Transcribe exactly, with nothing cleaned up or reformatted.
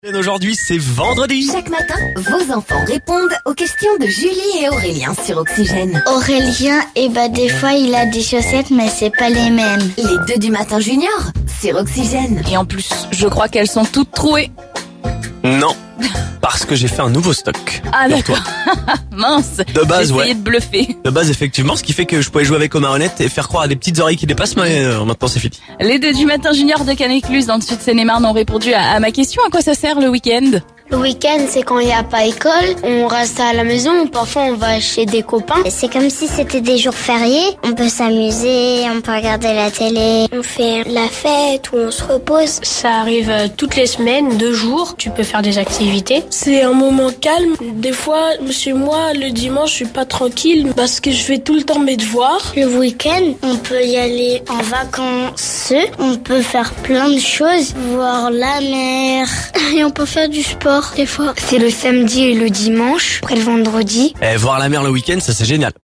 Aujourd'hui, c'est vendredi. Chaque matin, vos enfants répondent aux questions de Julie et Aurélien sur Oxygène. Aurélien, eh ben des fois il a des chaussettes mais c'est pas les mêmes. Les deux du matin junior sur Oxygène. Et en plus, je crois qu'elles sont toutes trouées. Non, parce que j'ai fait un nouveau stock. Ah pour d'accord. toi. Mince. De base, J'ai ouais. essayé de bluffer. De base, effectivement, ce qui fait que je pouvais jouer avec aux marionnettes et faire croire à des petites oreilles qui dépassent, mais euh, maintenant c'est fini. Les deux du matin junior de Canécluse dans le sud Seine-et-Marne ont répondu à, à ma question. À quoi ça sert le week-end? Le week-end, c'est quand il n'y a pas école, on reste à la maison, parfois on va chez des copains. C'est comme si c'était des jours fériés. On peut s'amuser, on peut regarder la télé. On fait la fête ou on se repose. Ça arrive toutes les semaines, deux jours. Tu peux faire des activités. C'est un moment calme. Des fois, chez moi, le dimanche, je suis pas tranquille parce que je fais tout le temps mes devoirs. Le week-end, on peut y aller en vacances. On peut faire plein de choses. Voir la mer. Et on peut faire du sport des fois. C'est le samedi et le dimanche, après le vendredi. Et voir la mer le week-end, ça c'est génial.